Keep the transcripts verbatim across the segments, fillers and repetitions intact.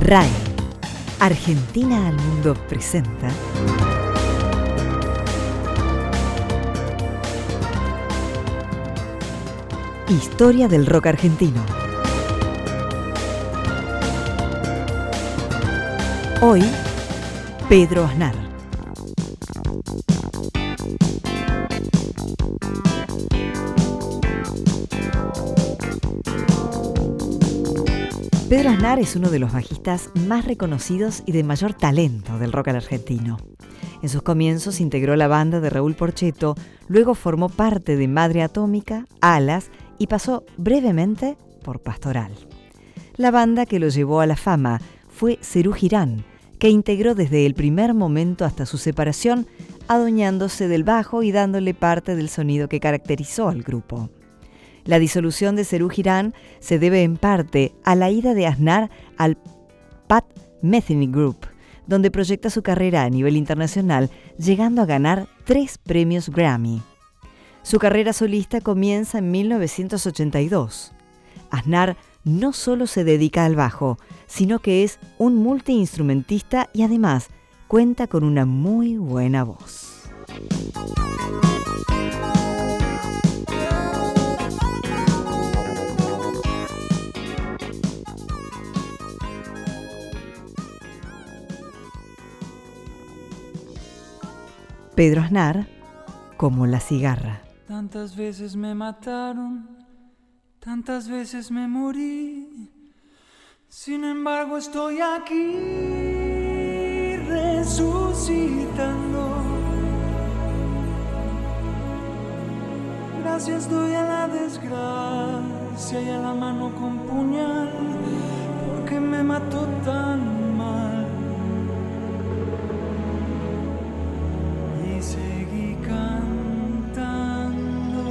R A E, Argentina al Mundo presenta Historia del rock argentino. Hoy, Pedro Aznar. Pedro Aznar es uno de los bajistas más reconocidos y de mayor talento del rock argentino. En sus comienzos integró la banda de Raúl Porchetto, luego formó parte de Madre Atómica, Alas y pasó brevemente por Pastoral. La banda que lo llevó a la fama fue Serú Girán, que integró desde el primer momento hasta su separación, adueñándose del bajo y dándole parte del sonido que caracterizó al grupo. La disolución de Serú Girán se debe en parte a la ida de Aznar al Pat Metheny Group, donde proyecta su carrera a nivel internacional, llegando a ganar tres premios Grammy. Su carrera solista comienza en mil novecientos ochenta y dos. Aznar no solo se dedica al bajo, sino que es un multiinstrumentista y además cuenta con una muy buena voz. Pedro Aznar, como la cigarra. Tantas veces me mataron, tantas veces me morí. Sin embargo estoy aquí resucitando. Gracias doy a la desgracia y a la mano con puñal, porque me mató tan mal. Y seguí cantando,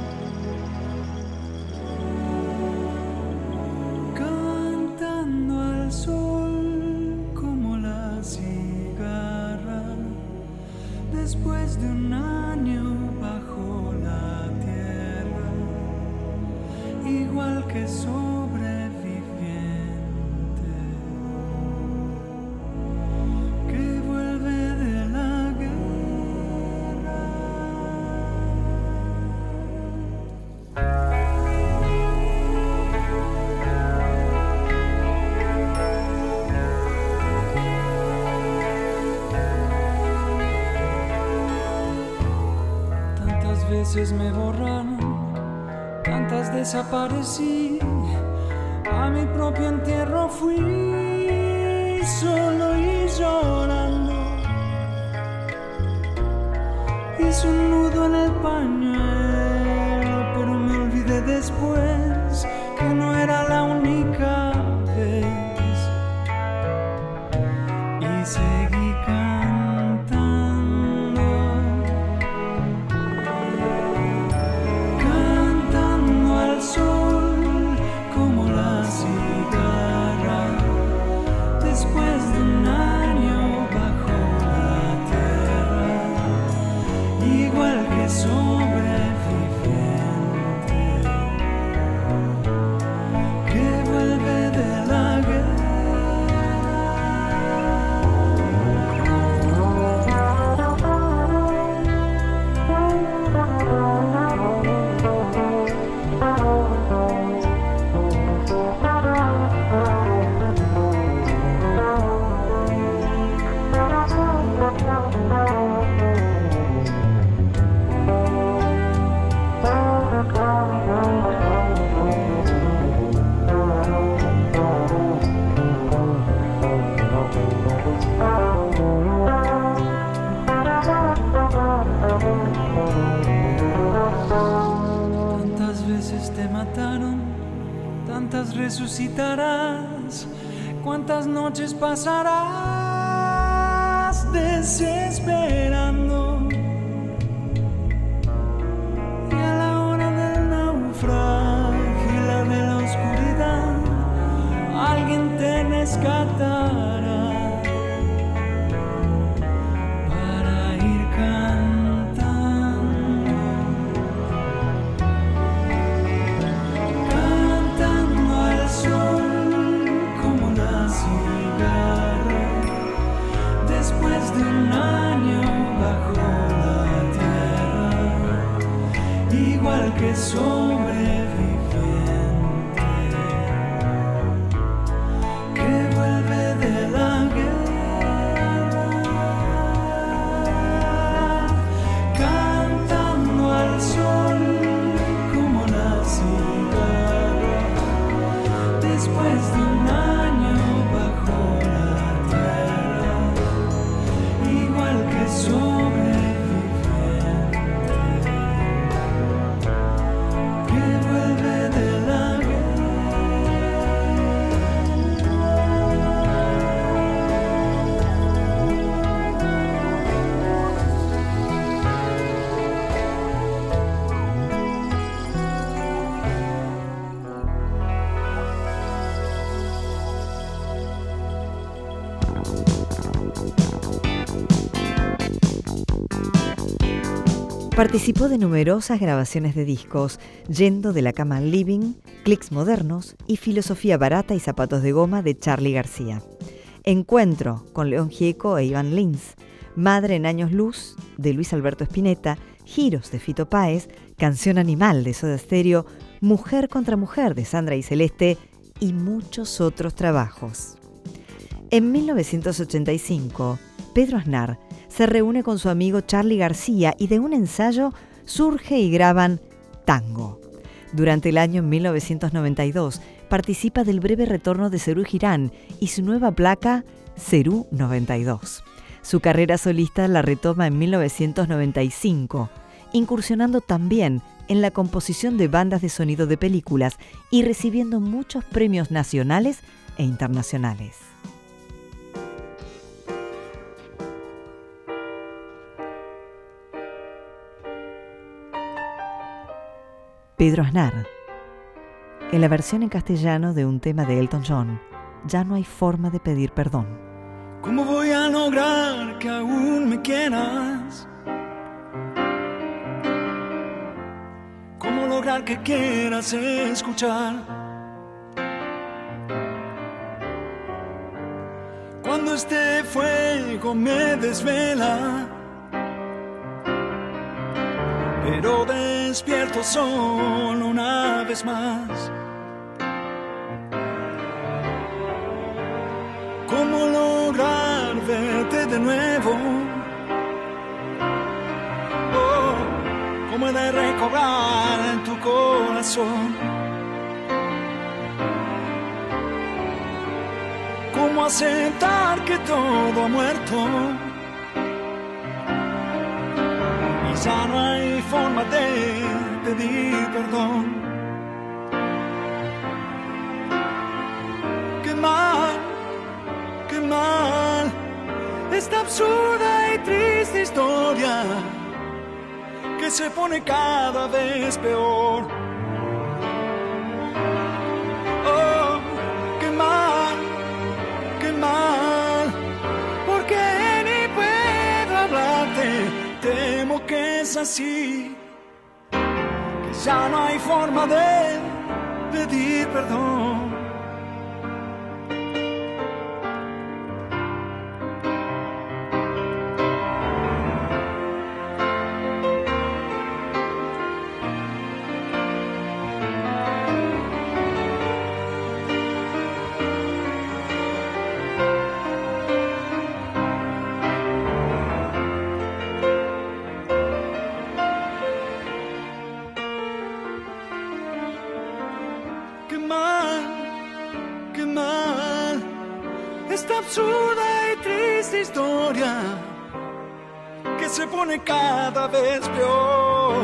cantando al sol como la cigarra, después de un año bajo la tierra, igual que sobreviviente que vuelve de la guerra. Tantas veces me borraron, tantas desaparecí, a mi propio entierro fui solo y llorando. Hice un nudo en el pañuelo, pero me olvidé después que no era la única vez. Y seguí cantando, cantando al sol como la cigarra, después de un año bajo la tierra, igual que sobreviviente que vuelve de la guerra. Tantas veces te mataron, tantas resucitarás, cuántas noches pasarás desesperando. Y a la hora del naufragio y la de la oscuridad, alguien te rescatará. Para ir cantando, cantando al sol como la ciudad. que sobreviviente que vuelve de la guerra, cantando al sol como una cigarra, después de un año bajo la tierra, igual que sobreviviente que vuelve de la guerra. Participó de numerosas grabaciones de discos, Yendo de la cama al living, Clics modernos y Filosofía barata y zapatos de goma de Charly García. Encuentro con León Gieco e Iván Lins, Madre en años luz de Luis Alberto Spinetta, Giros de Fito Páez, Canción Animal de Soda Stereo, Mujer contra Mujer de Sandra y Celeste y muchos otros trabajos. En mil novecientos ochenta y cinco, Pedro Aznar se reúne con su amigo Charly García y de un ensayo surge y graban Tango. Durante el año mil novecientos noventa y dos participa del breve retorno de Serú Girán y su nueva placa Serú noventa y dos. Su carrera solista la retoma en mil novecientos noventa y cinco, incursionando también en la composición de bandas de sonido de películas y recibiendo muchos premios nacionales e internacionales. Pedro Aznar, en la versión en castellano de un tema de Elton John, Ya no hay forma de pedir perdón. ¿Cómo voy a lograr que aún me quieras? ¿Cómo lograr que quieras escuchar? Cuando este fuego me desvela, pero despierto solo una vez más. ¿Cómo lograr verte de nuevo? Oh, ¿cómo he de recobrar en tu corazón? ¿Cómo aceptar que todo ha muerto? Ya no hay forma de pedir perdón. Qué mal, qué mal, esta absurda y triste historia que se pone cada vez peor. Oh, qué mal, qué mal, porque ni puedo hablarte. Temo que es así, que ya no hay forma de pedir perdón. Esta absurda y triste historia que se pone cada vez peor.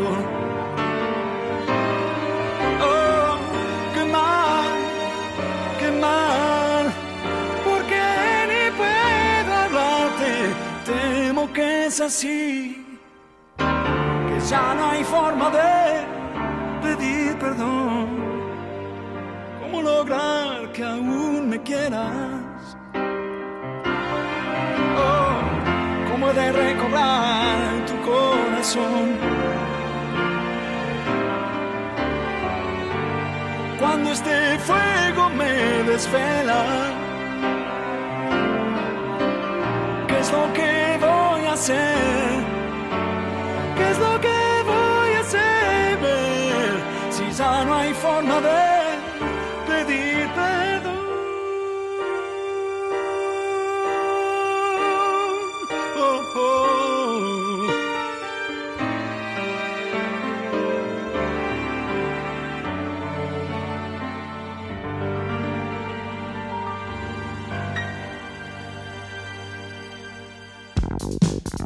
Oh, qué mal, qué mal, porque ni puedo hablarte. Temo que es así, que ya no hay forma de pedir perdón. ¿Cómo lograr que aún me quieras? ¿Cómo he de recobrar tu corazón? Cuando este fuego me desvela, ¿qué es lo que voy a hacer? ¿Qué es lo que voy a hacer?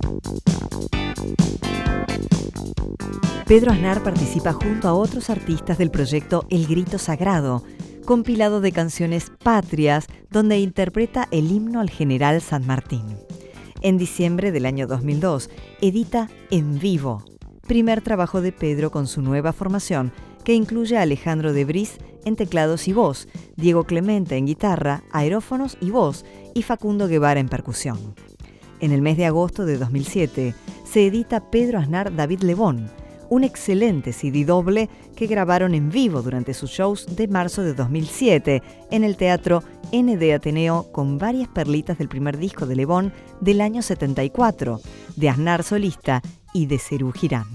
Pedro Aznar participa junto a otros artistas del proyecto El Grito Sagrado, compilado de canciones patrias donde interpreta el himno al general San Martín. En diciembre del año dos mil dos, edita En Vivo, primer trabajo de Pedro con su nueva formación, que incluye a Alejandro de Bris en teclados y voz, Diego Clemente en guitarra, aerófonos y voz, y Facundo Guevara en percusión. En el mes de agosto de dos mil siete, se edita Pedro Aznar David Lebón, un excelente C D doble que grabaron en vivo durante sus shows de marzo de dos mil siete en el Teatro N de Ateneo, con varias perlitas del primer disco de Lebón del año setenta y cuatro, de Aznar solista y de Serú Girán.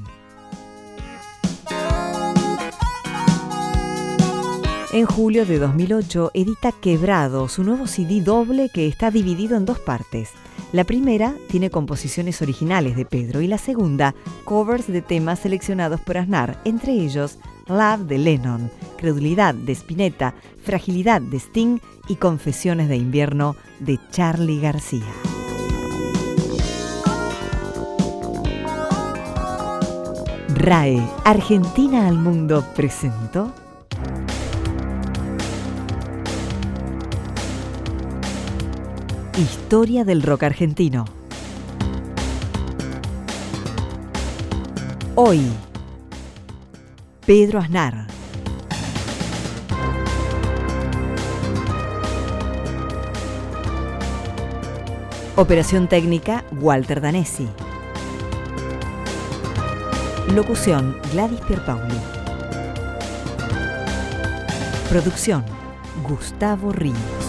En julio de dos mil ocho edita Quebrado, su nuevo C D doble que está dividido en dos partes. La primera tiene composiciones originales de Pedro y la segunda, covers de temas seleccionados por Aznar, entre ellos Love de Lennon, Credulidad de Spinetta, Fragilidad de Sting y Confesiones de Invierno de Charly García. RAE, Argentina al Mundo presentó Historia del rock argentino. Hoy, Pedro Aznar. Operación técnica, Walter Danesi. Locución, Gladys Pierpauli. Producción, Gustavo Ríos.